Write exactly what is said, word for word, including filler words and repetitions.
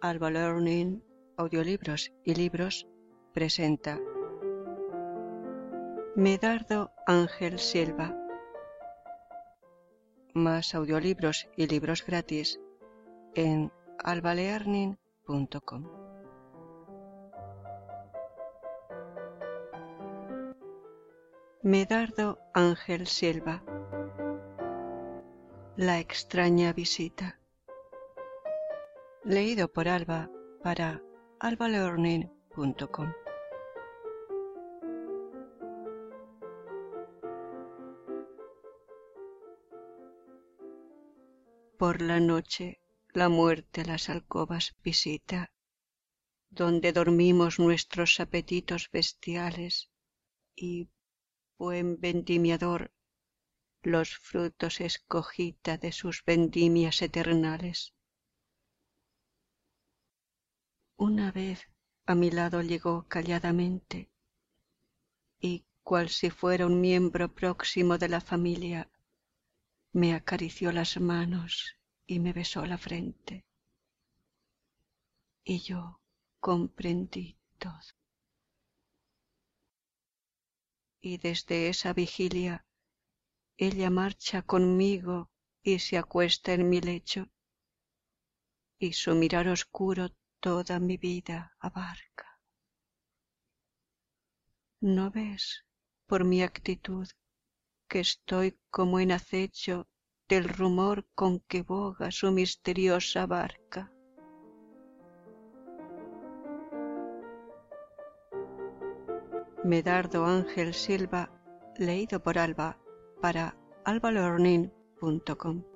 Alba Learning, Audiolibros y Libros presenta Medardo Ángel Silva. Más audiolibros y libros gratis en alba learning punto com. Medardo Ángel Silva. La extraña visita. Leído por Alba para alba learning punto com. Por la noche la muerte las alcobas visita, donde dormimos nuestros apetitos bestiales, y, buen vendimiador, los frutos escogita de sus vendimias eternales. Una vez a mi lado llegó calladamente, y cual si fuera un miembro próximo de la familia, me acarició las manos y me besó la frente. Y yo comprendí todo. Y desde esa vigilia, ella marcha conmigo y se acuesta en mi lecho, y su mirar oscuro toda mi vida abarca. ¿No ves por mi actitud que estoy como en acecho del rumor con que boga su misteriosa barca? Medardo Ángel Silva, leído por Alba para alba learning punto com.